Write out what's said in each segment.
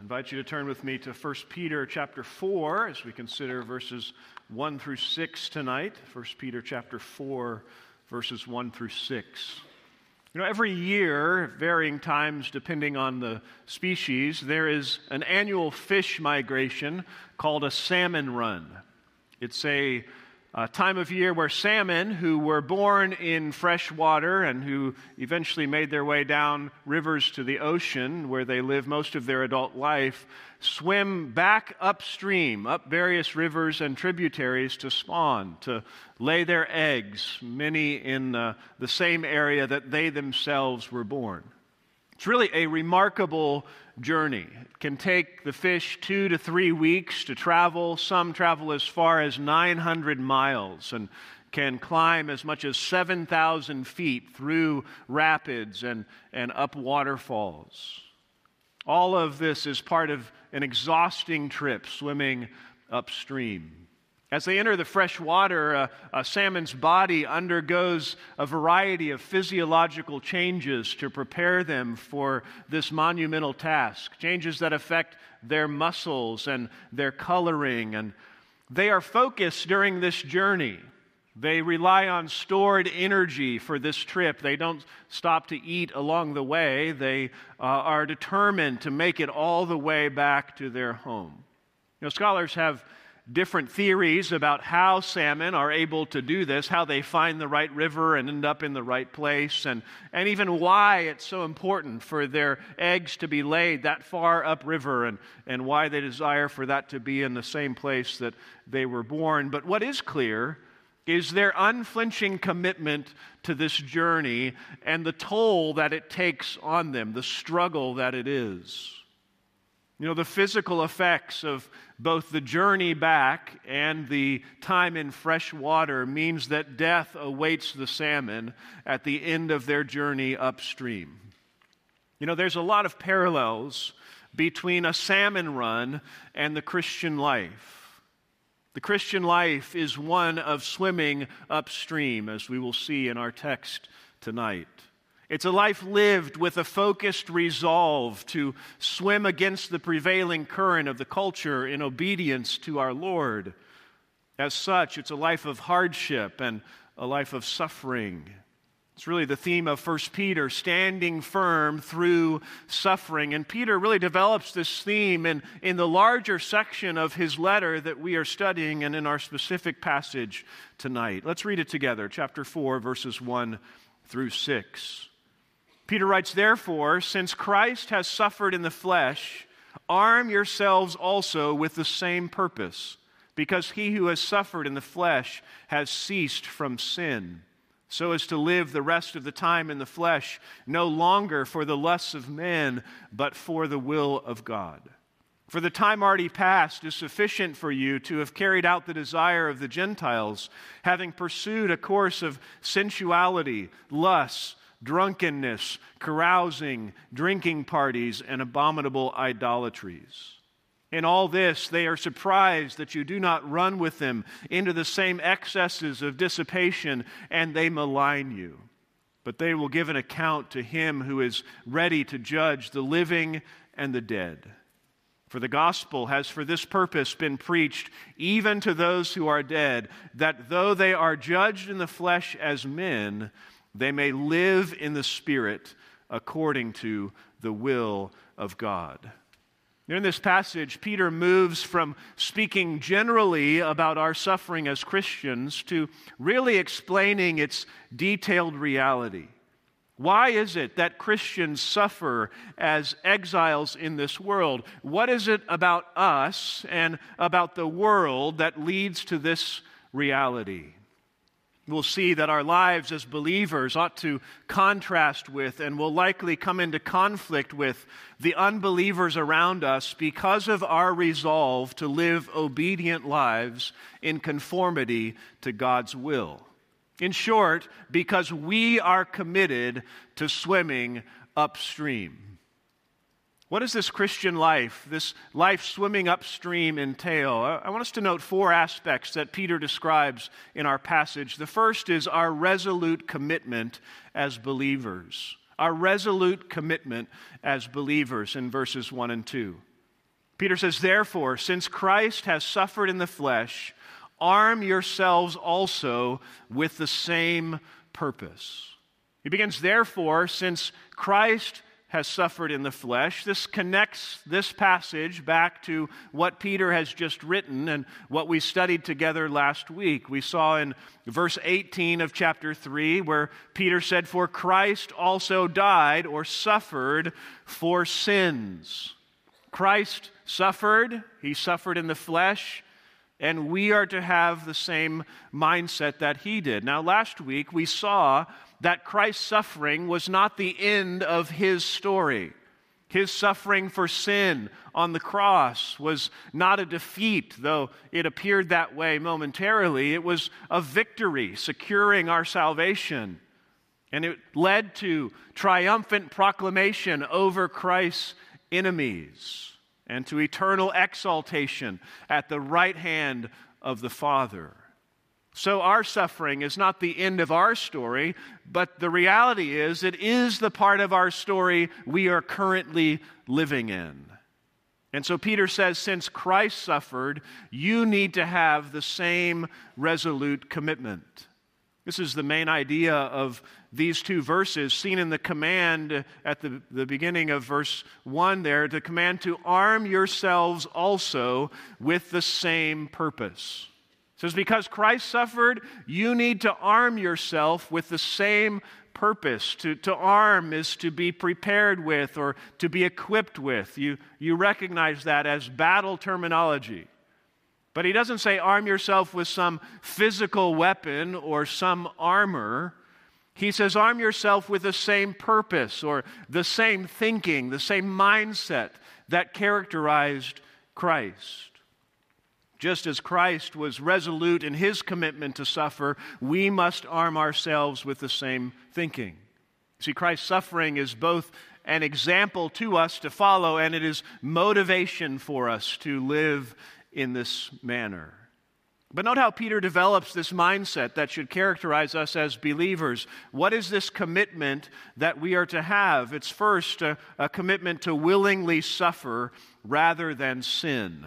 I invite you to turn with me to 1 Peter chapter 4 as we consider verses 1 through 6 tonight. 1 Peter chapter 4, verses 1 through 6. Every year, at varying times depending on the species, there is an annual fish migration called a salmon run. It's a time of year where salmon, who were born in fresh water and who eventually made their way down rivers to the ocean, where they live most of their adult life, swim back upstream, up various rivers and tributaries to spawn, to lay their eggs, many in the same area that they themselves were born. It's really a remarkable journey. It can take the fish 2 to 3 weeks to travel. Some travel as far as 900 miles and can climb as much as 7,000 feet through rapids and up waterfalls. All of this is part of an exhausting trip swimming upstream. As they enter the fresh water, a salmon's body undergoes a variety of physiological changes to prepare them for this monumental task, changes that affect their muscles and their coloring. And they are focused during this journey. They rely on stored energy for this trip. They don't stop to eat along the way. They are determined to make it all the way back to their home. Scholars have different theories about how salmon are able to do this, how they find the right river and end up in the right place, and even why it's so important for their eggs to be laid that far upriver and why they desire for that to be in the same place that they were born. But what is clear is their unflinching commitment to this journey and the toll that it takes on them, the struggle that it is. The physical effects of both the journey back and the time in fresh water means that death awaits the salmon at the end of their journey upstream. There's a lot of parallels between a salmon run and the Christian life. The Christian life is one of swimming upstream, as we will see in our text tonight. It's a life lived with a focused resolve to swim against the prevailing current of the culture in obedience to our Lord. As such, it's a life of hardship and a life of suffering. It's really the theme of 1 Peter, standing firm through suffering. And Peter really develops this theme in the larger section of his letter that we are studying and in our specific passage tonight. Let's read it together, chapter 4, verses 1 through 6. Peter writes, "Therefore, since Christ has suffered in the flesh, arm yourselves also with the same purpose, because he who has suffered in the flesh has ceased from sin, so as to live the rest of the time in the flesh, no longer for the lusts of men, but for the will of God. For the time already past is sufficient for you to have carried out the desire of the Gentiles, having pursued a course of sensuality, lust, drunkenness, carousing, drinking parties, and abominable idolatries. In all this, they are surprised that you do not run with them into the same excesses of dissipation, and they malign you. But they will give an account to him who is ready to judge the living and the dead. For the gospel has for this purpose been preached even to those who are dead, that though they are judged in the flesh as men, they may live in the Spirit according to the will of God." In this passage, Peter moves from speaking generally about our suffering as Christians to really explaining its detailed reality. Why is it that Christians suffer as exiles in this world? What is it about us and about the world that leads to this reality? We'll see that our lives as believers ought to contrast with and will likely come into conflict with the unbelievers around us because of our resolve to live obedient lives in conformity to God's will. In short, because we are committed to swimming upstream. What does this Christian life, this life swimming upstream, entail? I want us to note 4 aspects that Peter describes in our passage. The first is our resolute commitment as believers. Our resolute commitment as believers in verses 1 and 2. Peter says, therefore, since Christ has suffered in the flesh, arm yourselves also with the same purpose. He begins, therefore, since Christ has suffered in the flesh. This connects this passage back to what Peter has just written and what we studied together last week. We saw in verse 18 of chapter 3 where Peter said, for Christ also died or suffered for sins. Christ suffered. He suffered in the flesh. And we are to have the same mindset that he did. Now, last week we saw that Christ's suffering was not the end of his story. His suffering for sin on the cross was not a defeat, though it appeared that way momentarily. It was a victory, securing our salvation. And it led to triumphant proclamation over Christ's enemies and to eternal exaltation at the right hand of the Father. So our suffering is not the end of our story, but the reality is it is the part of our story we are currently living in. And so Peter says, since Christ suffered, you need to have the same resolute commitment. This is the main idea of these two verses, seen in the command at the beginning of verse 1 there, the command to arm yourselves also with the same purpose. It says, because Christ suffered, you need to arm yourself with the same purpose. To arm is to be prepared with or to be equipped with. You recognize that as battle terminology. But he doesn't say arm yourself with some physical weapon or some armor. He says arm yourself with the same purpose or the same thinking, the same mindset that characterized Christ. Just as Christ was resolute in his commitment to suffer, we must arm ourselves with the same thinking. See, Christ's suffering is both an example to us to follow, and it is motivation for us to live in this manner. But note how Peter develops this mindset that should characterize us as believers. What is this commitment that we are to have? It's first a commitment to willingly suffer rather than sin.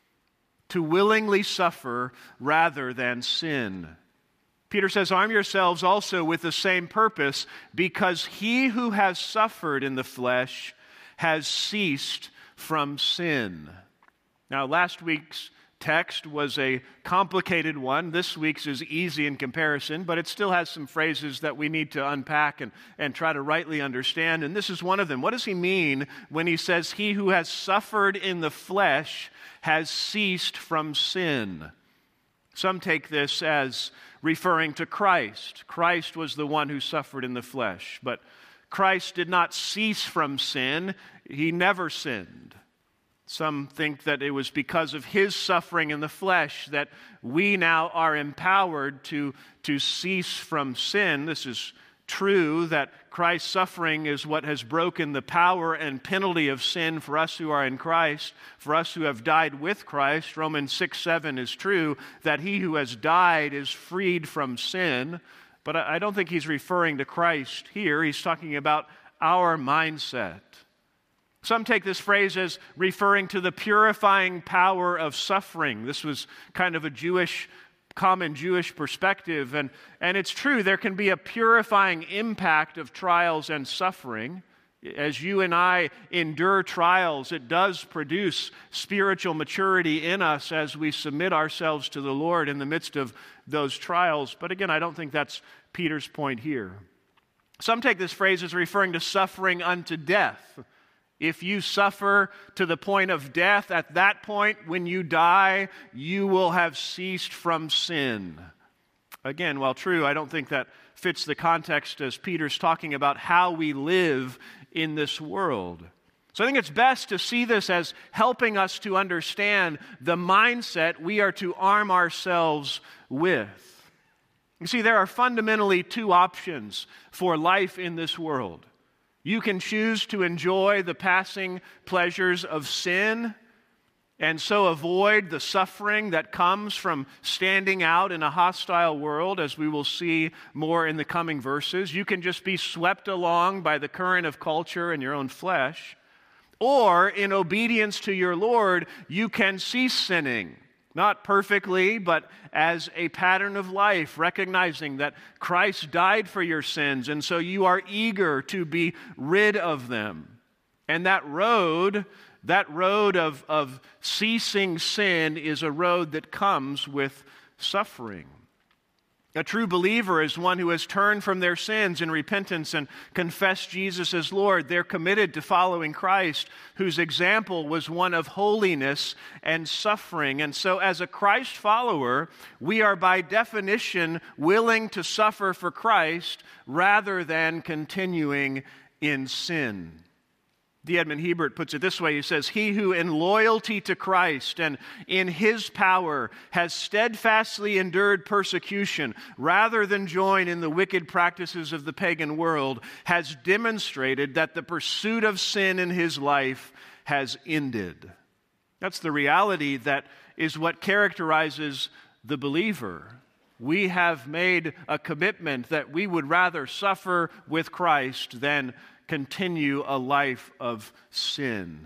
To willingly suffer rather than sin. Peter says, arm yourselves also with the same purpose, because he who has suffered in the flesh has ceased from sin. Now, last week's text was a complicated one. This week's is easy in comparison, but it still has some phrases that we need to unpack and try to rightly understand. And this is one of them. What does he mean when he says, he who has suffered in the flesh has ceased from sin? Some take this as referring to Christ. Christ was the one who suffered in the flesh, but Christ did not cease from sin. He never sinned. Some think that it was because of his suffering in the flesh that we now are empowered to cease from sin. This is true, that Christ's suffering is what has broken the power and penalty of sin for us who are in Christ, for us who have died with Christ. Romans 6:7 is true, that he who has died is freed from sin. But I don't think he's referring to Christ here. He's talking about our mindset. Some take this phrase as referring to the purifying power of suffering. This was kind of a common Jewish perspective. And it's true, there can be a purifying impact of trials and suffering. As you and I endure trials, it does produce spiritual maturity in us as we submit ourselves to the Lord in the midst of those trials. But again, I don't think that's Peter's point here. Some take this phrase as referring to suffering unto death. If you suffer to the point of death, at that point, when you die, you will have ceased from sin. Again, while true, I don't think that fits the context as Peter's talking about how we live in this world. So I think it's best to see this as helping us to understand the mindset we are to arm ourselves with. You see, there are fundamentally two options for life in this world. You can choose to enjoy the passing pleasures of sin and so avoid the suffering that comes from standing out in a hostile world, as we will see more in the coming verses. You can just be swept along by the current of culture and your own flesh. Or in obedience to your Lord, you can cease sinning. Not perfectly, but as a pattern of life, recognizing that Christ died for your sins, and so you are eager to be rid of them. And that road of ceasing sin is a road that comes with suffering. A true believer is one who has turned from their sins in repentance and confessed Jesus as Lord. They're committed to following Christ, whose example was one of holiness and suffering. And so as a Christ follower, we are by definition willing to suffer for Christ rather than continuing in sin. D. Edmond Hebert puts it this way. He says, "He who in loyalty to Christ and in His power has steadfastly endured persecution rather than join in the wicked practices of the pagan world has demonstrated that the pursuit of sin in his life has ended." That's the reality that is what characterizes the believer. We have made a commitment that we would rather suffer with Christ than continue a life of sin.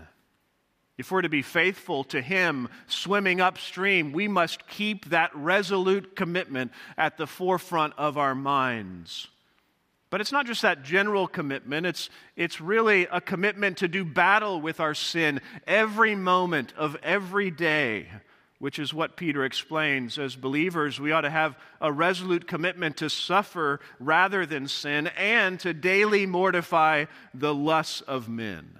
If we're to be faithful to Him swimming upstream, we must keep that resolute commitment at the forefront of our minds. But it's not just that general commitment, it's really a commitment to do battle with our sin every moment of every day, which is what Peter explains. As believers, we ought to have a resolute commitment to suffer rather than sin and to daily mortify the lusts of men.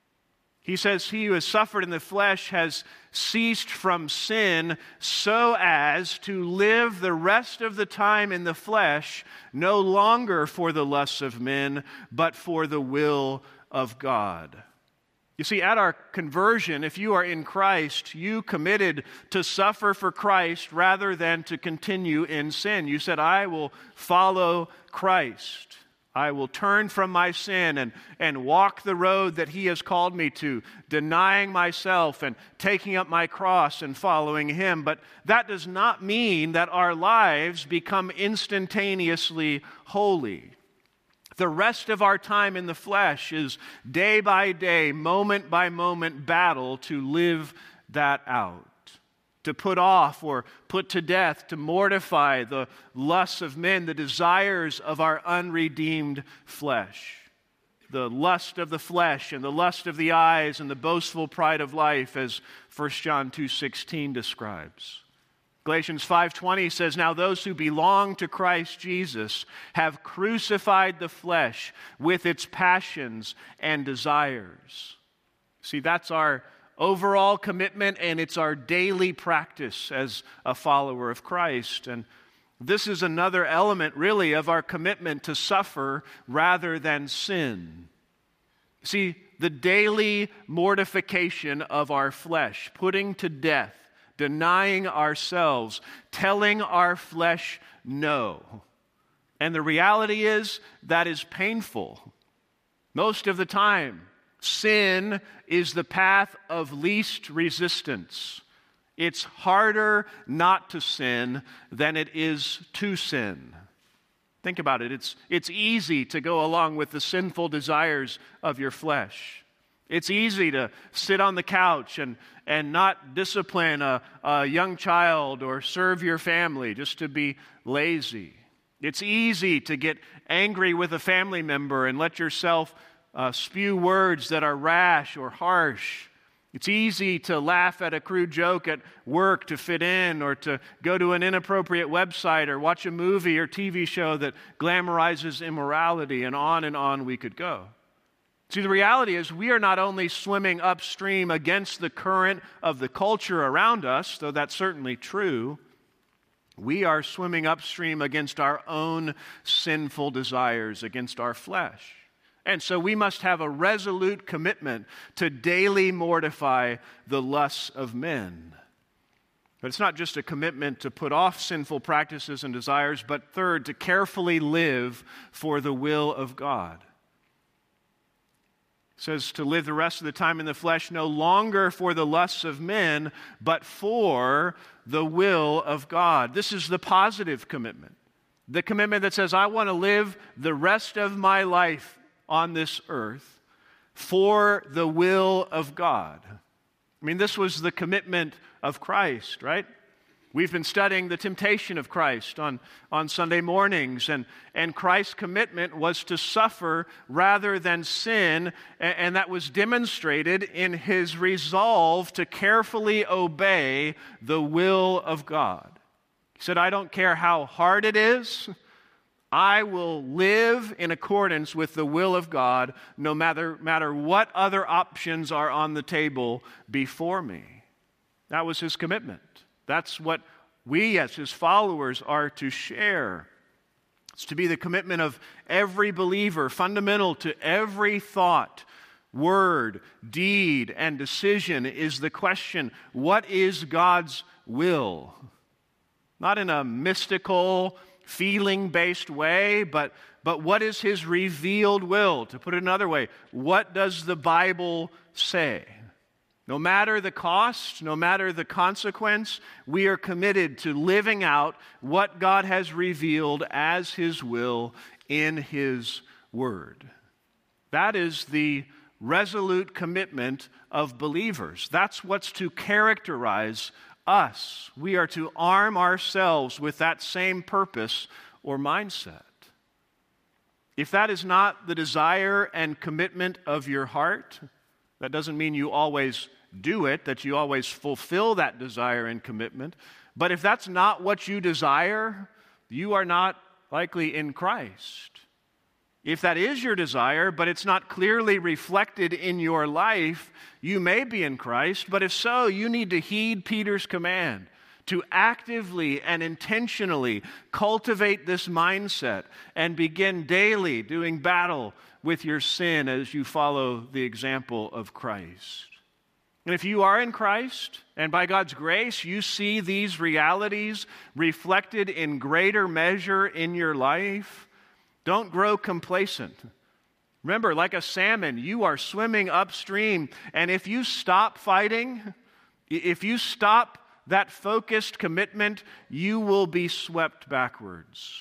He says, "He who has suffered in the flesh has ceased from sin so as to live the rest of the time in the flesh, no longer for the lusts of men, but for the will of God." You see, at our conversion, if you are in Christ, you committed to suffer for Christ rather than to continue in sin. You said, "I will follow Christ. I will turn from my sin and walk the road that He has called me to, denying myself and taking up my cross and following Him." But that does not mean that our lives become instantaneously holy. The rest of our time in the flesh is day by day, moment by moment battle to live that out, to put off or put to death, to mortify the lusts of men, the desires of our unredeemed flesh, the lust of the flesh and the lust of the eyes and the boastful pride of life, as 1 John 2:16 describes. Galatians 5:20 says, "Now those who belong to Christ Jesus have crucified the flesh with its passions and desires." See, that's our overall commitment, and it's our daily practice as a follower of Christ. And this is another element, really, of our commitment to suffer rather than sin. See, the daily mortification of our flesh, putting to death, denying ourselves, telling our flesh no. And the reality is that is painful. Most of the time, sin is the path of least resistance. It's harder not to sin than it is to sin. Think about it. It's easy to go along with the sinful desires of your flesh. It's easy to sit on the couch and not discipline a young child or serve your family, just to be lazy. It's easy to get angry with a family member and let yourself spew words that are rash or harsh. It's easy to laugh at a crude joke at work to fit in, or to go to an inappropriate website or watch a movie or TV show that glamorizes immorality, and on we could go. See, the reality is we are not only swimming upstream against the current of the culture around us, though that's certainly true, we are swimming upstream against our own sinful desires, against our flesh. And so we must have a resolute commitment to daily mortify the lusts of men. But it's not just a commitment to put off sinful practices and desires, but third, to carefully live for the will of God. It says to live the rest of the time in the flesh no longer for the lusts of men, but for the will of God. This is the positive commitment. The commitment that says, I want to live the rest of my life on this earth for the will of God. I mean, this was the commitment of Christ, right? We've been studying the temptation of Christ on Sunday mornings, and Christ's commitment was to suffer rather than sin, and that was demonstrated in his resolve to carefully obey the will of God. He said, I don't care how hard it is, I will live in accordance with the will of God no matter what other options are on the table before me. That was his commitment. That's what we as his followers are to share. It's to be the commitment of every believer, fundamental to every thought, word, deed, and decision is the question, what is God's will? Not in a mystical, feeling-based way, but what is his revealed will? To put it another way, what does the Bible say? No matter the cost, no matter the consequence, we are committed to living out what God has revealed as his will in his word. That is the resolute commitment of believers. That's what's to characterize us. We are to arm ourselves with that same purpose or mindset. If that is not the desire and commitment of your heart, that doesn't mean you always do it, that you always fulfill that desire and commitment. But if that's not what you desire, you are not likely in Christ. If that is your desire, but it's not clearly reflected in your life, you may be in Christ. But if so, you need to heed Peter's command to actively and intentionally cultivate this mindset and begin daily doing battle with your sin as you follow the example of Christ. And if you are in Christ, and by God's grace, you see these realities reflected in greater measure in your life, don't grow complacent. Remember, like a salmon, you are swimming upstream, and if you stop fighting, if you stop that focused commitment, you will be swept backwards.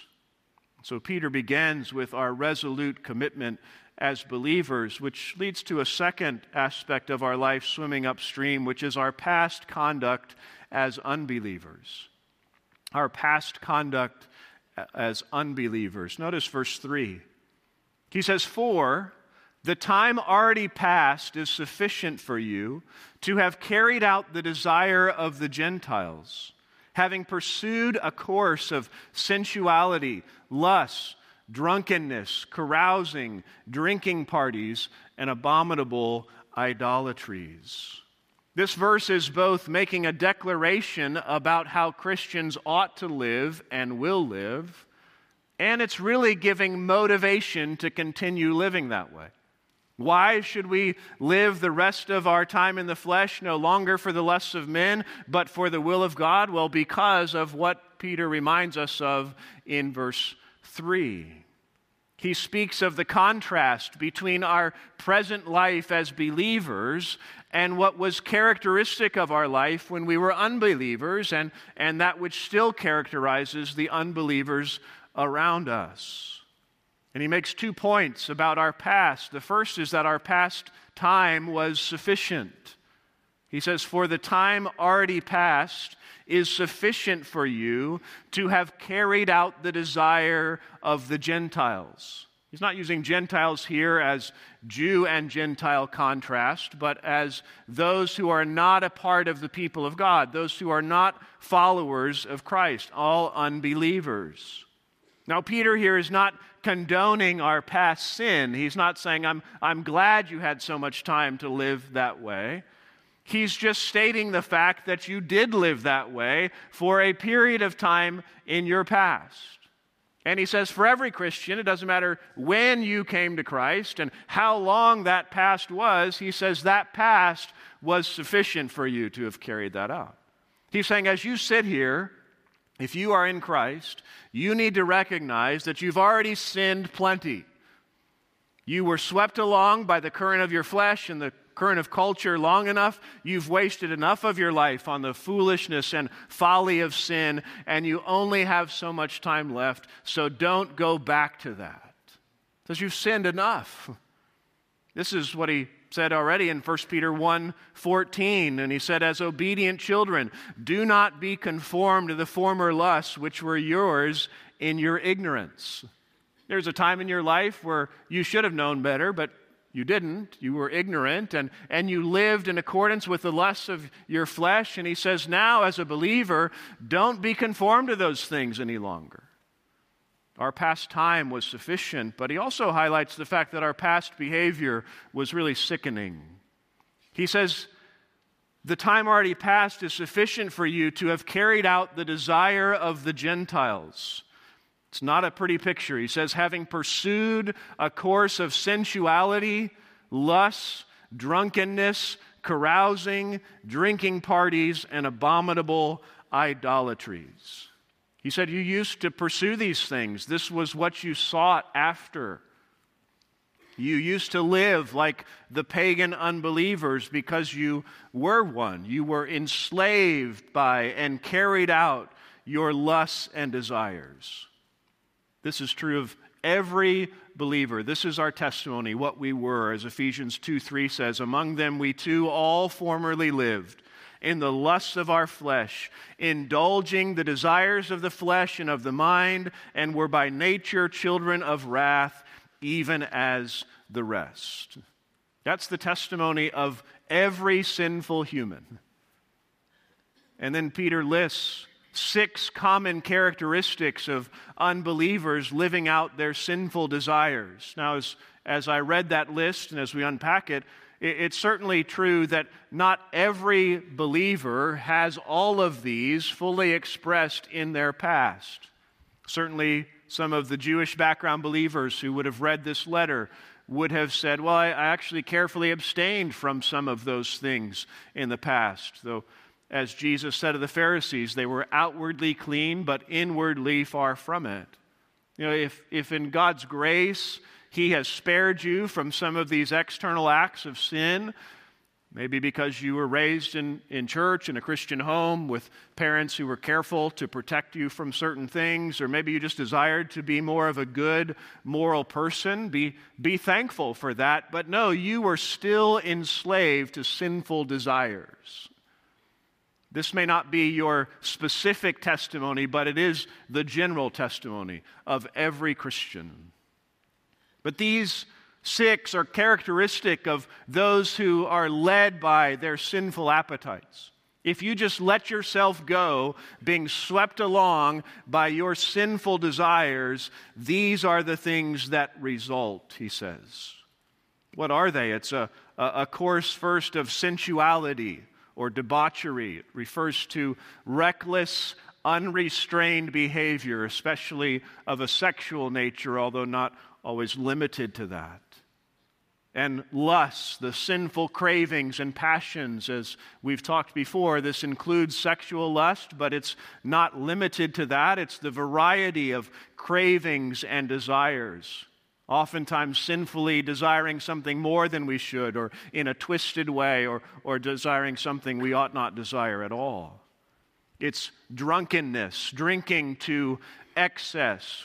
So Peter begins with our resolute commitment as believers, which leads to a second aspect of our life swimming upstream, which is our past conduct as unbelievers. Our past conduct as unbelievers. Notice verse 3. He says, "For the time already past is sufficient for you to have carried out the desire of the Gentiles, having pursued a course of sensuality, lust, drunkenness, carousing, drinking parties, and abominable idolatries." This verse is both making a declaration about how Christians ought to live and will live, and it's really giving motivation to continue living that way. Why should we live the rest of our time in the flesh no longer for the lusts of men, but for the will of God? Well, because of what Peter reminds us of in verse 3. He speaks of the contrast between our present life as believers and what was characteristic of our life when we were unbelievers, and that which still characterizes the unbelievers around us. And he makes 2 points about our past. The first is that our past time was sufficient. He says, "For the time already past is sufficient for you to have carried out the desire of the Gentiles." He's not using Gentiles here as Jew and Gentile contrast, but as those who are not a part of the people of God, those who are not followers of Christ, all unbelievers. Now, Peter here is not condoning our past sin. He's not saying, I'm glad you had so much time to live that way. He's just stating the fact that you did live that way for a period of time in your past. And he says for every Christian, it doesn't matter when you came to Christ and how long that past was, he says that past was sufficient for you to have carried that out. He's saying as you sit here, if you are in Christ, you need to recognize that you've already sinned plenty. You were swept along by the current of your flesh and the current of culture long enough. You've wasted enough of your life on the foolishness and folly of sin, and you only have so much time left, so don't go back to that. Because you've sinned enough. This is what he said already in 1 Peter 1:14, and he said, as obedient children, do not be conformed to the former lusts which were yours in your ignorance. There's a time in your life where you should have known better, but you didn't. You were ignorant, and you lived in accordance with the lusts of your flesh. And he says now, as a believer, don't be conformed to those things any longer. Our past time was sufficient, but he also highlights the fact that our past behavior was really sickening. He says, the time already past is sufficient for you to have carried out the desire of the Gentiles. It's not a pretty picture. He says, having pursued a course of sensuality, lust, drunkenness, carousing, drinking parties, and abominable idolatries. He said, you used to pursue these things. This was what you sought after. You used to live like the pagan unbelievers because you were one. You were enslaved by and carried out your lusts and desires. This is true of every believer. This is our testimony, what we were. As Ephesians 2:3 says, among them we too all formerly lived in the lusts of our flesh, indulging the desires of the flesh and of the mind, and were by nature children of wrath, even as the rest. That's the testimony of every sinful human. And then Peter lists 6 common characteristics of unbelievers living out their sinful desires. Now, as I read that list and as we unpack it, it's certainly true that not every believer has all of these fully expressed in their past. Certainly, some of the Jewish background believers who would have read this letter would have said, well, I actually carefully abstained from some of those things in the past. Though, as Jesus said of the Pharisees, they were outwardly clean, but inwardly far from it. You know, if in God's grace He has spared you from some of these external acts of sin, maybe because you were raised in church, in a Christian home, with parents who were careful to protect you from certain things, or maybe you just desired to be more of a good, moral person, be thankful for that. But no, you were still enslaved to sinful desires. This may not be your specific testimony, but it is the general testimony of every Christian. But these 6 are characteristic of those who are led by their sinful appetites. If you just let yourself go, being swept along by your sinful desires, these are the things that result, he says. What are they? It's a course first of sensuality or debauchery. It refers to reckless, unrestrained behavior, especially of a sexual nature, although not always limited to that. And lust, the sinful cravings and passions, as we've talked before, this includes sexual lust, but it's not limited to that. It's the variety of cravings and desires, oftentimes sinfully desiring something more than we should, or in a twisted way, or desiring something we ought not desire at all. It's drunkenness, drinking to excess,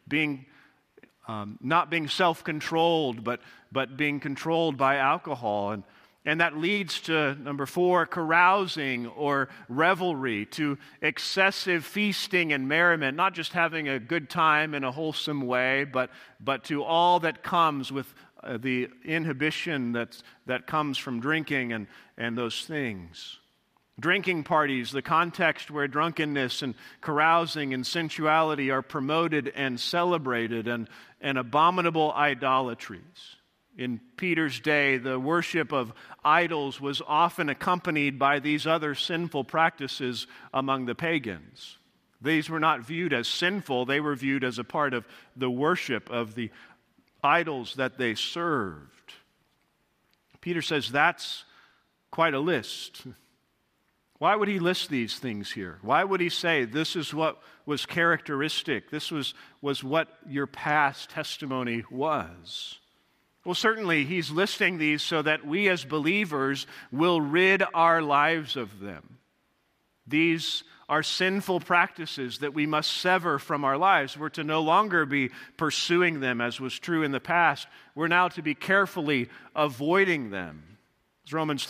not being self-controlled, but being controlled by alcohol. And that leads to, number 4, carousing or revelry, to excessive feasting and merriment, not just having a good time in a wholesome way, but to all that comes with the inhibition that comes from drinking and those things. Drinking parties, the context where drunkenness and carousing and sensuality are promoted and celebrated, and abominable idolatries. In Peter's day, the worship of idols was often accompanied by these other sinful practices among the pagans. These were not viewed as sinful, they were viewed as a part of the worship of the idols that they served. Peter says that's quite a list. Why would he list these things here? Why would he say this is what was characteristic? This was what your past testimony was? Well, certainly he's listing these so that we as believers will rid our lives of them. These are sinful practices that we must sever from our lives. We're to no longer be pursuing them as was true in the past. We're now to be carefully avoiding them. As Romans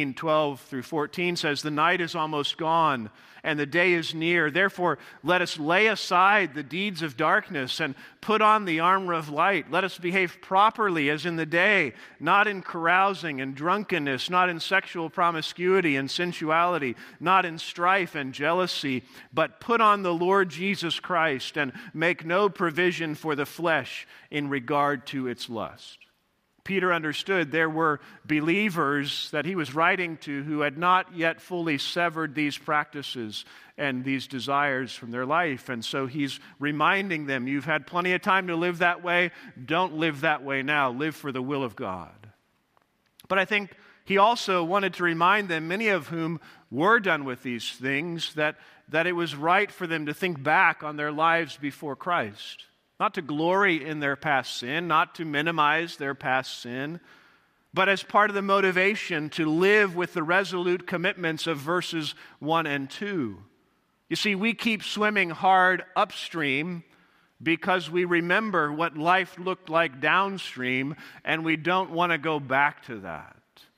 13:12-14 says, "The night is almost gone, and the day is near. Therefore, let us lay aside the deeds of darkness and put on the armor of light. Let us behave properly as in the day, not in carousing and drunkenness, not in sexual promiscuity and sensuality, not in strife and jealousy, but put on the Lord Jesus Christ and make no provision for the flesh in regard to its lust." Peter understood there were believers that he was writing to who had not yet fully severed these practices and these desires from their life. And so he's reminding them, you've had plenty of time to live that way. Don't live that way now. Live for the will of God. But I think he also wanted to remind them, many of whom were done with these things, that it was right for them to think back on their lives before Christ. Not to glory in their past sin, not to minimize their past sin, but as part of the motivation to live with the resolute commitments of verses 1 and 2. You see, we keep swimming hard upstream because we remember what life looked like downstream, and we don't want to go back to that.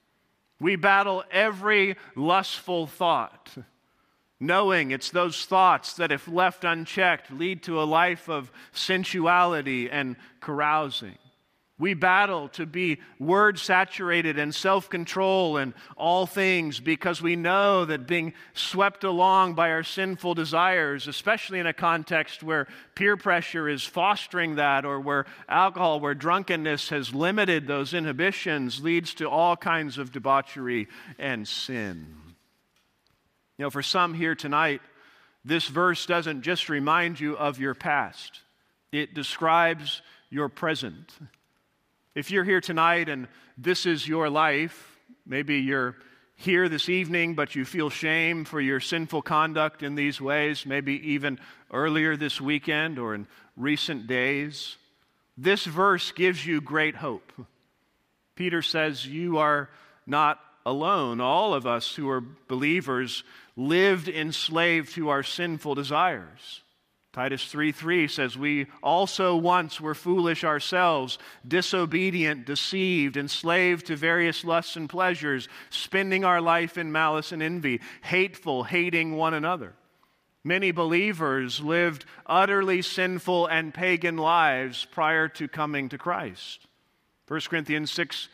We battle every lustful thought, knowing it's those thoughts that, if left unchecked, lead to a life of sensuality and carousing. We battle to be word-saturated and self-control in all things because we know that being swept along by our sinful desires, especially in a context where peer pressure is fostering that, or where alcohol, where drunkenness has limited those inhibitions, leads to all kinds of debauchery and sin. You know, for some here tonight, this verse doesn't just remind you of your past. It describes your present. If you're here tonight and this is your life, maybe you're here this evening but you feel shame for your sinful conduct in these ways, maybe even earlier this weekend or in recent days, this verse gives you great hope. Peter says you are not alone. All of us who are believers lived enslaved to our sinful desires. Titus 3:3 says, "We also once were foolish ourselves, disobedient, deceived, enslaved to various lusts and pleasures, spending our life in malice and envy, hateful, hating one another." Many believers lived utterly sinful and pagan lives prior to coming to Christ. 1 Corinthians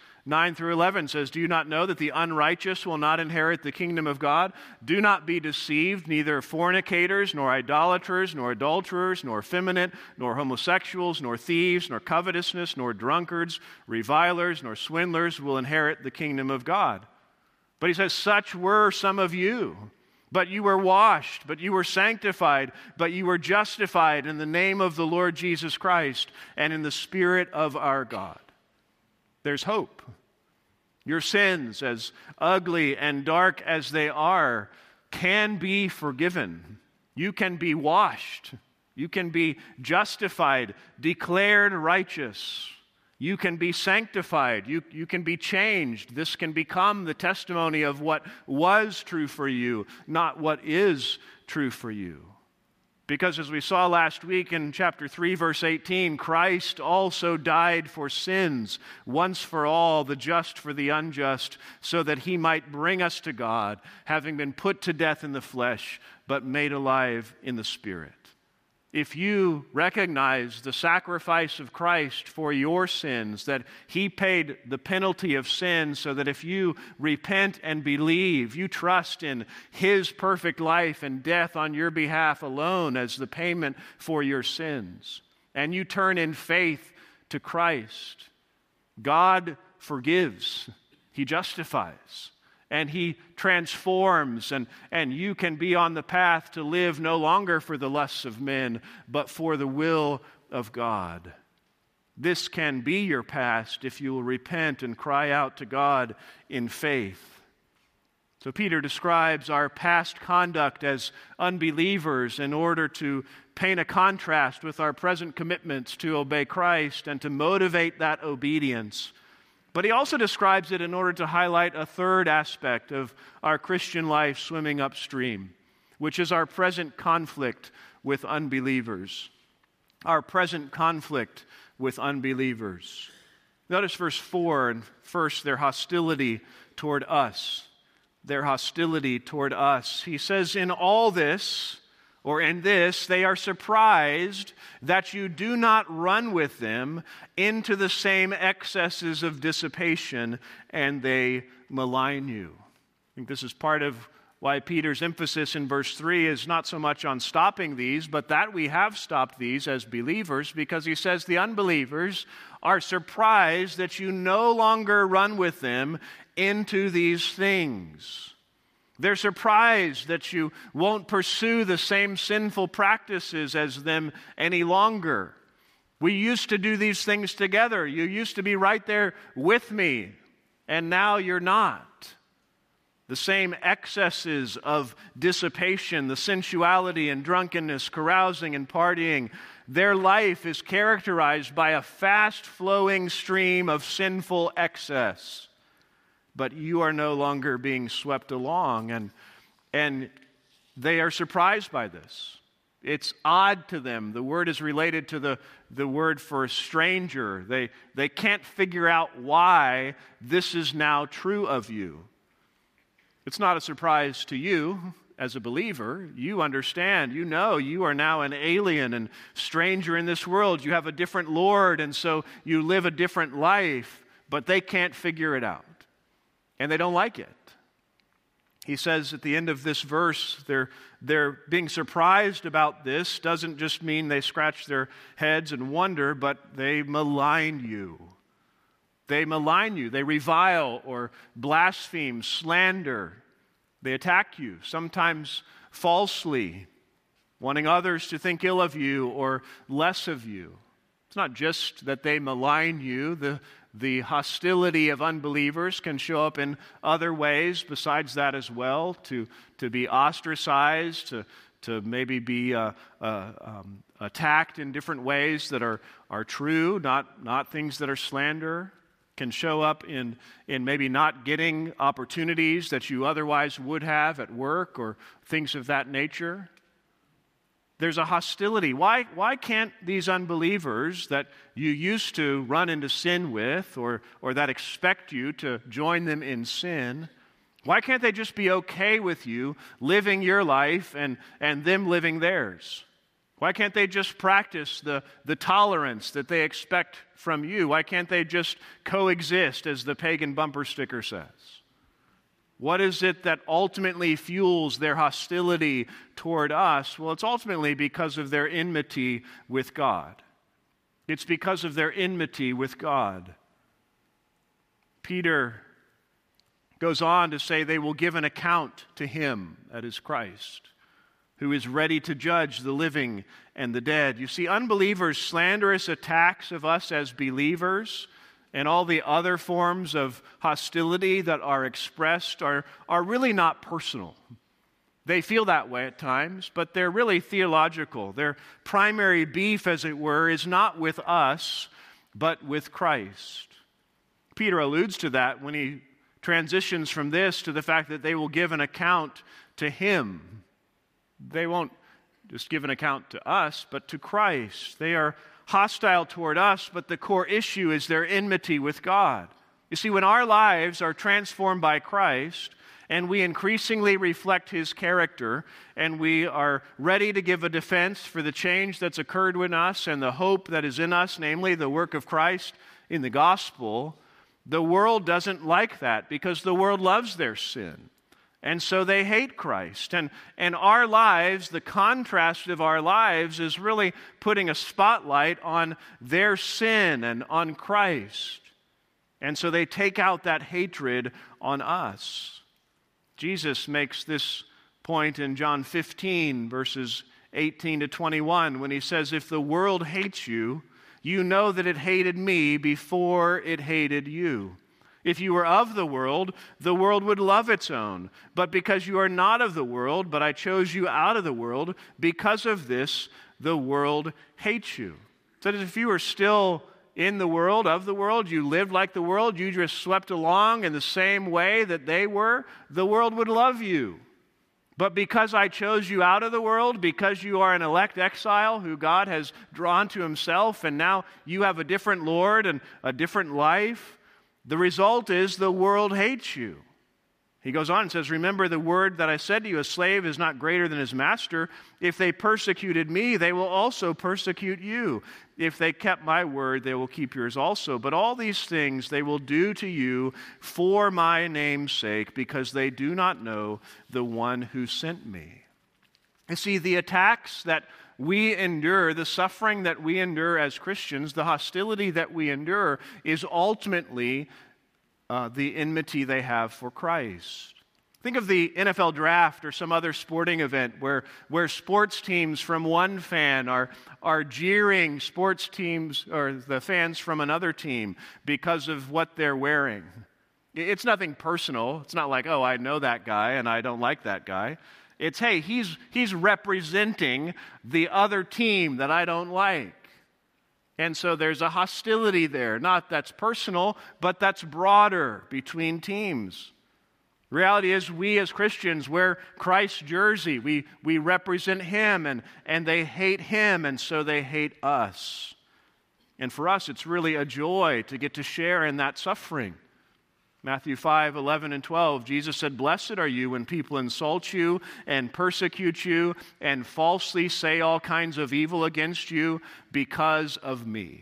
6:9-11 says, "Do you not know that the unrighteous will not inherit the kingdom of God? Do not be deceived, neither fornicators, nor idolaters, nor adulterers, nor effeminate, nor homosexuals, nor thieves, nor covetousness, nor drunkards, revilers, nor swindlers will inherit the kingdom of God." But he says, "Such were some of you. But you were washed, but you were sanctified, but you were justified in the name of the Lord Jesus Christ and in the Spirit of our God." There's hope. Your sins, as ugly and dark as they are, can be forgiven. You can be washed. You can be justified, declared righteous. You can be sanctified. You can be changed. This can become the testimony of what was true for you, not what is true for you. Because as we saw last week in chapter 3, verse 18, Christ also died for sins, once for all, the just for the unjust, so that he might bring us to God, having been put to death in the flesh, but made alive in the Spirit. If you recognize the sacrifice of Christ for your sins, that he paid the penalty of sin, so that if you repent and believe, you trust in his perfect life and death on your behalf alone as the payment for your sins, and you turn in faith to Christ, God forgives, he justifies, and he transforms, and you can be on the path to live no longer for the lusts of men, but for the will of God. This can be your past if you will repent and cry out to God in faith. So Peter describes our past conduct as unbelievers in order to paint a contrast with our present commitments to obey Christ and to motivate that obedience. But he also describes it in order to highlight a third aspect of our Christian life swimming upstream. which is our present conflict with unbelievers. Our present conflict with unbelievers. Notice verse 4, and first their hostility toward us. Their hostility toward us. He says, in all this, or in this, they are surprised that you do not run with them into the same excesses of dissipation, and they malign you. I think this is part of why Peter's emphasis in verse 3 is not so much on stopping these, but that we have stopped these as believers, because he says the unbelievers are surprised that you no longer run with them into these things. They're surprised that you won't pursue the same sinful practices as them any longer. We used to do these things together. You used to be right there with me, and now you're not. The same excesses of dissipation, the sensuality and drunkenness, carousing and partying, their life is characterized by a fast-flowing stream of sinful excess. But you are no longer being swept along, and they are surprised by this. It's odd to them. The word is related to the word for stranger. They can't figure out why this is now true of you. It's not a surprise to you as a believer. You understand, you know you are now an alien and stranger in this world. You have a different Lord, and so you live a different life, but they can't figure it out, and they don't like it. He says at the end of this verse, they're being surprised about this doesn't just mean they scratch their heads and wonder, but they malign you. They malign you. They revile or blaspheme, slander. They attack you, sometimes falsely, wanting others to think ill of you or less of you. It's not just that they malign you. The hostility of unbelievers can show up in other ways besides that as well, to be ostracized, to maybe be attacked in different ways that are true, not things that are slander. Can show up in maybe not getting opportunities that you otherwise would have at work or things of that nature. There's a hostility. Why can't these unbelievers that you used to run into sin with or that expect you to join them in sin, why can't they just be okay with you living your life and them living theirs? Why can't they just practice the tolerance that they expect from you? Why can't they just coexist, as the pagan bumper sticker says? What is it that ultimately fuels their hostility toward us? Well, it's ultimately because of their enmity with God. It's because of their enmity with God. Peter goes on to say they will give an account to him, that is Christ, who is ready to judge the living and the dead. You see, unbelievers' slanderous attacks of us as believers and all the other forms of hostility that are expressed are really not personal. They feel that way at times, but they're really theological. Their primary beef, as it were, is not with us, but with Christ. Peter alludes to that when he transitions from this to the fact that they will give an account to him. They won't just give an account to us, but to Christ. They are hostile toward us, but the core issue is their enmity with God. You see, when our lives are transformed by Christ, and we increasingly reflect His character, and we are ready to give a defense for the change that's occurred in us and the hope that is in us, namely the work of Christ in the gospel, the world doesn't like that because the world loves their sin. And so they hate Christ. And our lives, the contrast of our lives is really putting a spotlight on their sin and on Christ. And so they take out that hatred on us. Jesus makes this point in John 15, verses 18 to 21, when he says, "If the world hates you, you know that it hated me before it hated you. If you were of the world would love its own. But because you are not of the world, but I chose you out of the world, because of this, the world hates you." So that if you were still in the world, of the world, you lived like the world, you just swept along in the same way that they were, the world would love you. But because I chose you out of the world, because you are an elect exile who God has drawn to himself, and now you have a different Lord and a different life, the result is the world hates you. He goes on and says, remember the word that I said to you, a slave is not greater than his master. If they persecuted me, they will also persecute you. If they kept my word, they will keep yours also. But all these things they will do to you for my name's sake, because they do not know the one who sent me. You see, the attacks that we endure, the suffering that we endure as Christians, the hostility that we endure is ultimately the enmity they have for Christ. Think of the NFL draft or some other sporting event where sports teams from one fan are jeering sports teams or the fans from another team because of what they're wearing. It's nothing personal. It's not like, oh, I know that guy and I don't like that guy. It's, hey, he's representing the other team that I don't like. And so there's a hostility there. Not that's personal, but that's broader between teams. The reality is we as Christians wear Christ's jersey. We represent him, and they hate him, and so they hate us. And for us, it's really a joy to get to share in that suffering. Matthew 5:11 and 12, Jesus said, blessed are you when people insult you and persecute you and falsely say all kinds of evil against you because of me.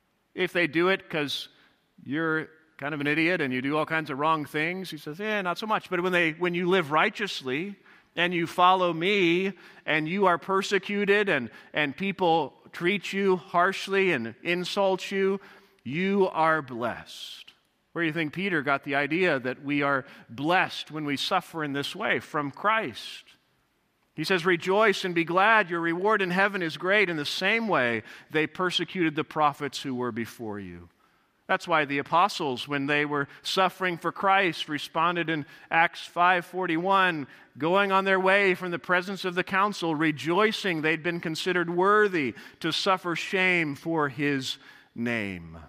If they do it because you're kind of an idiot and you do all kinds of wrong things, he says, not so much. But when you live righteously and you follow me and you are persecuted and people treat you harshly and insult you, you are blessed. Where do you think Peter got the idea that we are blessed when we suffer in this way? From Christ. He says, rejoice and be glad, your reward in heaven is great. In the same way, they persecuted the prophets who were before you. That's why the apostles, when they were suffering for Christ, responded in Acts 5:41, going on their way from the presence of the council, rejoicing they'd been considered worthy to suffer shame for his name.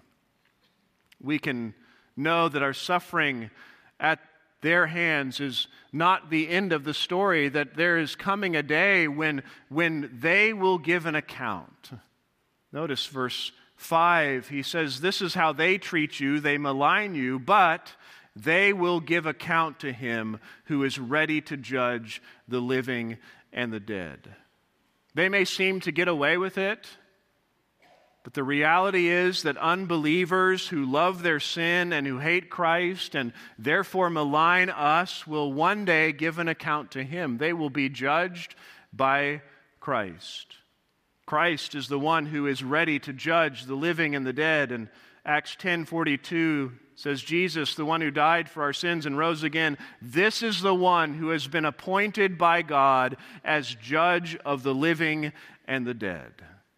We can know that our suffering at their hands is not the end of the story, that there is coming a day when they will give an account. Notice verse 5, he says, this is how they treat you, they malign you, but they will give account to him who is ready to judge the living and the dead. They may seem to get away with it, but the reality is that unbelievers who love their sin and who hate Christ and therefore malign us will one day give an account to him. They will be judged by Christ. Christ is the one who is ready to judge the living and the dead. And Acts 10:42 says, Jesus, the one who died for our sins and rose again, this is the one who has been appointed by God as judge of the living and the dead.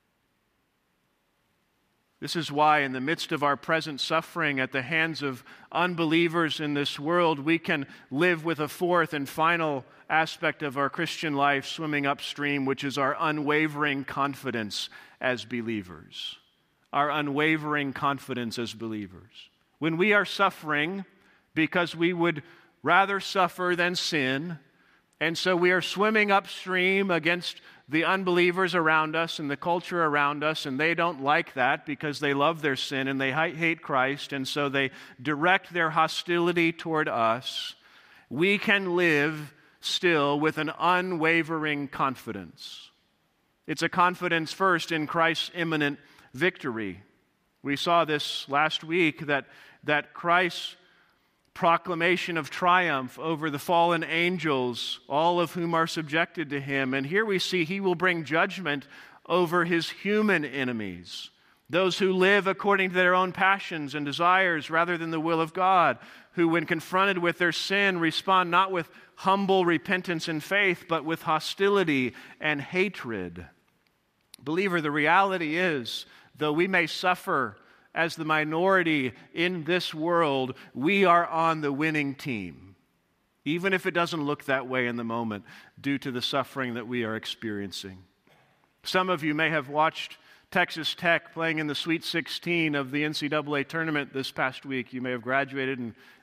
This is why in the midst of our present suffering at the hands of unbelievers in this world, we can live with a fourth and final aspect of our Christian life swimming upstream, which is our unwavering confidence as believers. Our unwavering confidence as believers. When we are suffering because we would rather suffer than sin, and so we are swimming upstream against the unbelievers around us and the culture around us, and they don't like that because they love their sin and they hate Christ, and so they direct their hostility toward us. We can live still with an unwavering confidence. It's a confidence first in Christ's imminent victory. We saw this last week that Christ's proclamation of triumph over the fallen angels, all of whom are subjected to him. And here we see he will bring judgment over his human enemies, those who live according to their own passions and desires rather than the will of God, who when confronted with their sin respond not with humble repentance and faith, but with hostility and hatred. Believer, the reality is, though we may suffer as the minority in this world, we are on the winning team, even if it doesn't look that way in the moment due to the suffering that we are experiencing. Some of you may have watched Texas Tech playing in the Sweet 16 of the NCAA tournament this past week. You may have graduated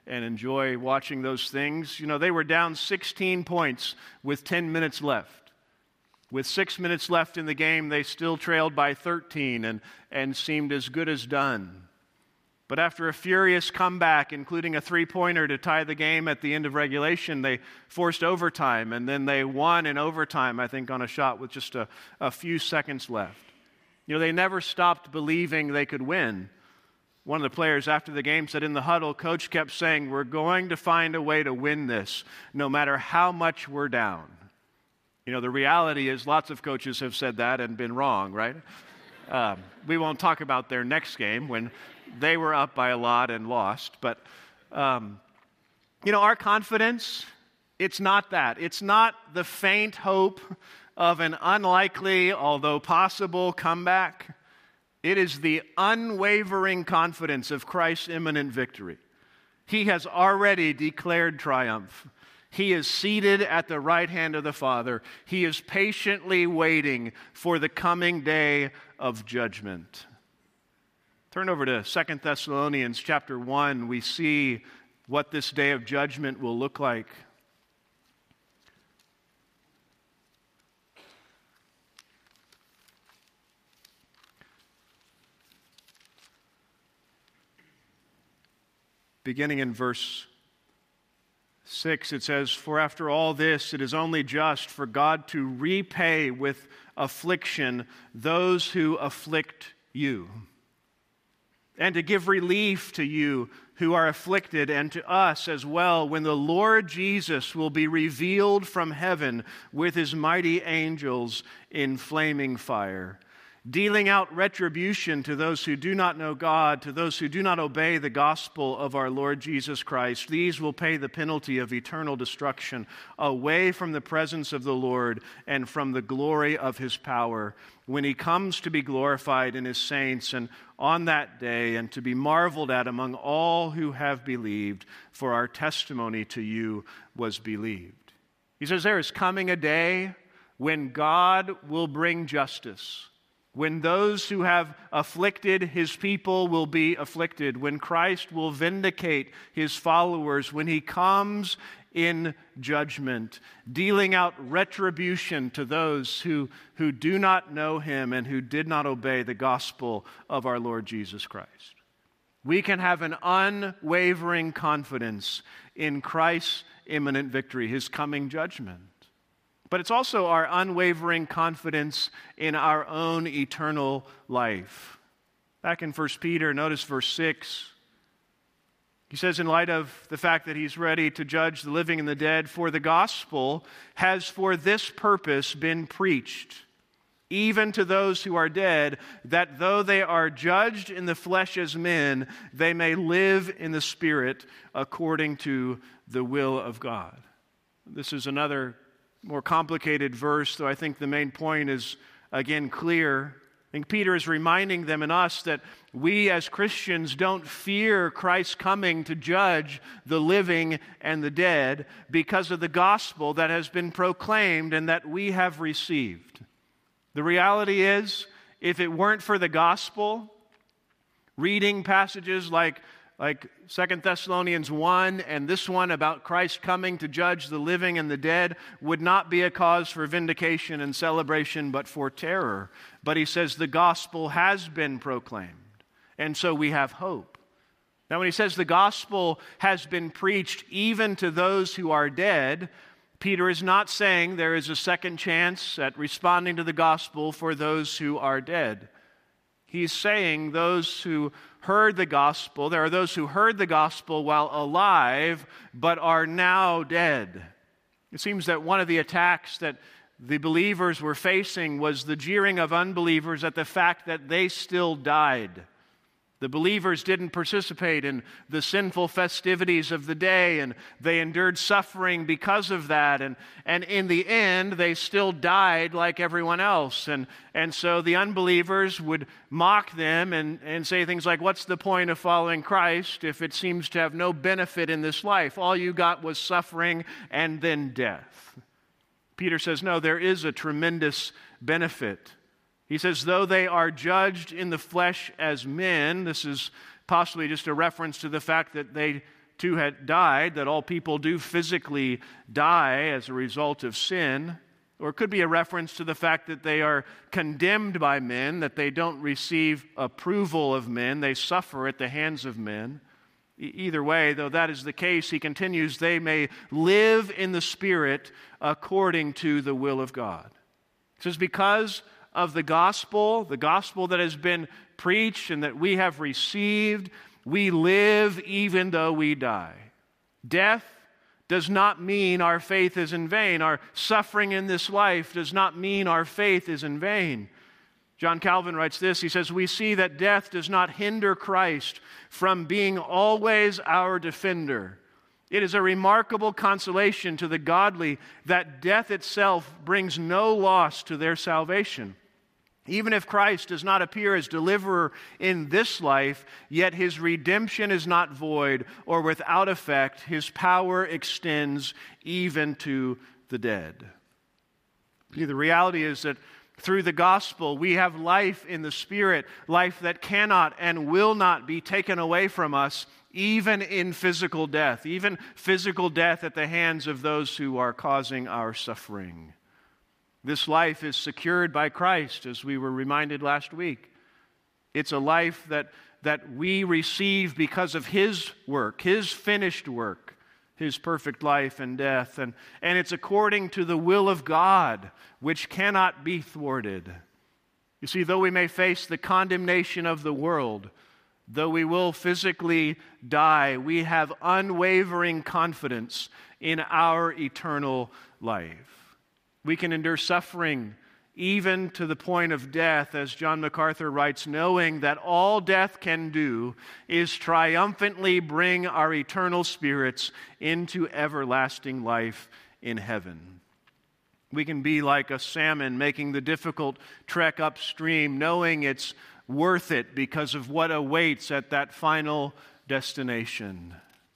and enjoy watching those things. They were down 16 points with 10 minutes left. With 6 minutes left in the game, they still trailed by 13 and seemed as good as done. But after a furious comeback, including a three-pointer to tie the game at the end of regulation, they forced overtime, and then they won in overtime, I think, on a shot with just a few seconds left. They never stopped believing they could win. One of the players after the game said in the huddle, Coach kept saying, "We're going to find a way to win this, no matter how much we're down." The reality is lots of coaches have said that and been wrong, right? We won't talk about their next game when they were up by a lot and lost. But, our confidence, it's not that. It's not the faint hope of an unlikely, although possible, comeback. It is the unwavering confidence of Christ's imminent victory. He has already declared triumph. He is seated at the right hand of the Father. He is patiently waiting for the coming day of judgment. Turn over to 2 Thessalonians chapter 1. We see what this day of judgment will look like. Beginning in verse 6, it says, "For after all this, it is only just for God to repay with affliction those who afflict you, and to give relief to you who are afflicted, and to us as well, when the Lord Jesus will be revealed from heaven with his mighty angels in flaming fire, dealing out retribution to those who do not know God, to those who do not obey the gospel of our Lord Jesus Christ. These will pay the penalty of eternal destruction away from the presence of the Lord and from the glory of his power, when he comes to be glorified in his saints and on that day, and to be marveled at among all who have believed, for our testimony to you was believed." He says there is coming a day when God will bring justice, when those who have afflicted his people will be afflicted, when Christ will vindicate his followers, when he comes in judgment, dealing out retribution to those who do not know him and who did not obey the gospel of our Lord Jesus Christ. We can have an unwavering confidence in Christ's imminent victory, his coming judgment. But it's also our unwavering confidence in our own eternal life. Back in 1 Peter, notice verse 6. He says, in light of the fact that he's ready to judge the living and the dead, "For the gospel has for this purpose been preached, even to those who are dead, that though they are judged in the flesh as men, they may live in the Spirit according to the will of God." This is another more complicated verse, though I think the main point is, again, clear. I think Peter is reminding them and us that we as Christians don't fear Christ's coming to judge the living and the dead because of the gospel that has been proclaimed and that we have received. The reality is, if it weren't for the gospel, reading passages like 2 Thessalonians 1 and this one about Christ coming to judge the living and the dead would not be a cause for vindication and celebration, but for terror. But he says the gospel has been proclaimed, and so we have hope. Now, when he says the gospel has been preached even to those who are dead, Peter is not saying there is a second chance at responding to the gospel for those who are dead. He's saying those who heard the gospel, there are those who heard the gospel while alive, but are now dead. It seems that one of the attacks that the believers were facing was the jeering of unbelievers at the fact that they still died. The believers didn't participate in the sinful festivities of the day, and they endured suffering because of that. And in the end, they still died like everyone else. And so the unbelievers would mock them and say things like, "What's the point of following Christ if it seems to have no benefit in this life? All you got was suffering and then death." Peter says, no, there is a tremendous benefit. He says, though they are judged in the flesh as men, this is possibly just a reference to the fact that they to have died, that all people do physically die as a result of sin. Or it could be a reference to the fact that they are condemned by men, that they don't receive approval of men, they suffer at the hands of men. Either way, though that is the case, he continues, they may live in the Spirit according to the will of God. He says, because of the gospel that has been preached and that we have received, we live even though we die. Death does not mean our faith is in vain. Our suffering in this life does not mean our faith is in vain. John Calvin writes this, he says, we see that death does not hinder Christ from being always our defender. It is a remarkable consolation to the godly that death itself brings no loss to their salvation. Even if Christ does not appear as deliverer in this life, yet his redemption is not void or without effect. His power extends even to the dead. The reality is that through the gospel, we have life in the Spirit, life that cannot and will not be taken away from us, even in physical death at the hands of those who are causing our suffering. This life is secured by Christ, as we were reminded last week. It's a life that we receive because of His work, His finished work, His perfect life and death. And it's according to the will of God, which cannot be thwarted. You see, though we may face the condemnation of the world, though we will physically die, we have unwavering confidence in our eternal life. We can endure suffering even to the point of death, as John MacArthur writes, knowing that all death can do is triumphantly bring our eternal spirits into everlasting life in heaven. We can be like a salmon making the difficult trek upstream, knowing it's worth it because of what awaits at that final destination.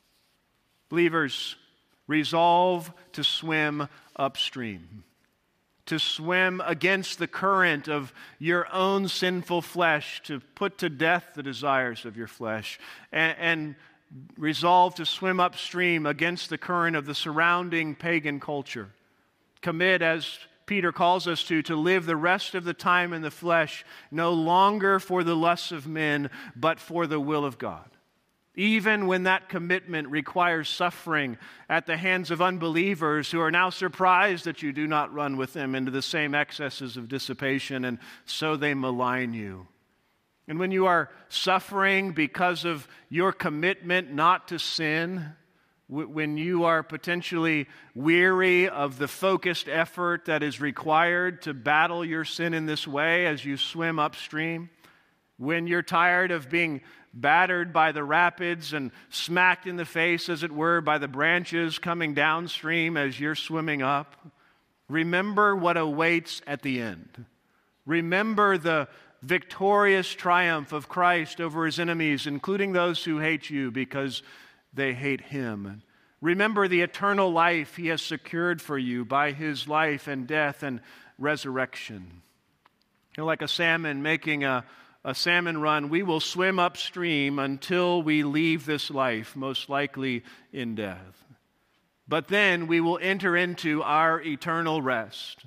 Believers, resolve to swim upstream, to swim against the current of your own sinful flesh, to put to death the desires of your flesh, and resolve to swim upstream against the current of the surrounding pagan culture. Commit, as Peter calls us to live the rest of the time in the flesh, no longer for the lusts of men, but for the will of God. Even when that commitment requires suffering at the hands of unbelievers who are now surprised that you do not run with them into the same excesses of dissipation, and so they malign you. And when you are suffering because of your commitment not to sin, when you are potentially weary of the focused effort that is required to battle your sin in this way as you swim upstream, when you're tired of being battered by the rapids and smacked in the face, as it were, by the branches coming downstream as you're swimming up, remember what awaits at the end. Remember the victorious triumph of Christ over His enemies, including those who hate you because they hate Him. Remember the eternal life He has secured for you by His life and death and resurrection. Like a salmon making a salmon run, we will swim upstream until we leave this life, most likely in death. But then we will enter into our eternal rest,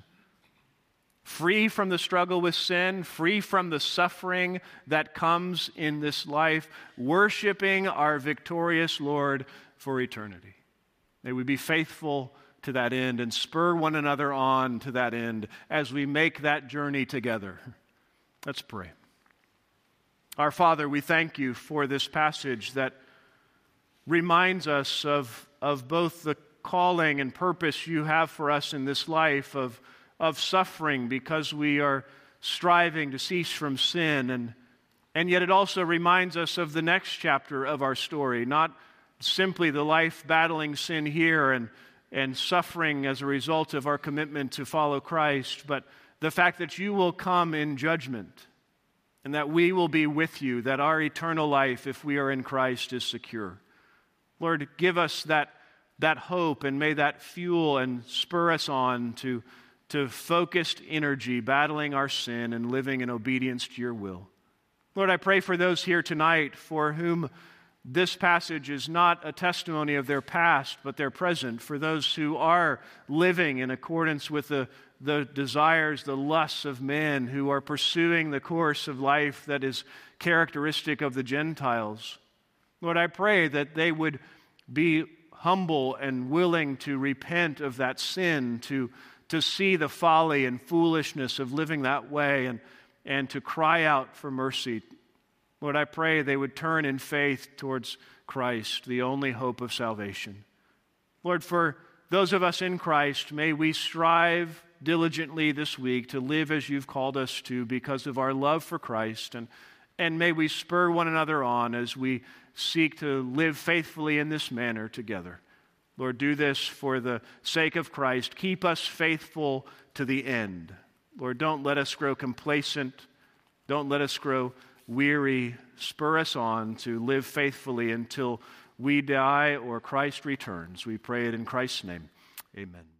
free from the struggle with sin, free from the suffering that comes in this life, worshiping our victorious Lord for eternity. May we be faithful to that end and spur one another on to that end as we make that journey together. Let's pray. Our Father, we thank You for this passage that reminds us of both the calling and purpose You have for us in this life, of suffering because we are striving to cease from sin. And yet it also reminds us of the next chapter of our story, not simply the life battling sin here and suffering as a result of our commitment to follow Christ, but the fact that You will come in judgment and that we will be with You, that our eternal life, if we are in Christ, is secure. Lord, give us that hope, and may that fuel and spur us on to focused energy, battling our sin and living in obedience to Your will. Lord, I pray for those here tonight for whom this passage is not a testimony of their past, but their present. For those who are living in accordance with the desires, the lusts of men, who are pursuing the course of life that is characteristic of the Gentiles. Lord, I pray that they would be humble and willing to repent of that sin, to see the folly and foolishness of living that way, and to cry out for mercy. Lord, I pray they would turn in faith towards Christ, the only hope of salvation. Lord, for those of us in Christ, may we strive diligently this week to live as you've called us to because of our love for Christ, and may we spur one another on as we seek to live faithfully in this manner together. Lord, do this for the sake of Christ. Keep us faithful to the end. Lord, don't let us grow complacent. Don't let us grow weary. Spur us on to live faithfully until we die or Christ returns. We pray it in Christ's name. Amen.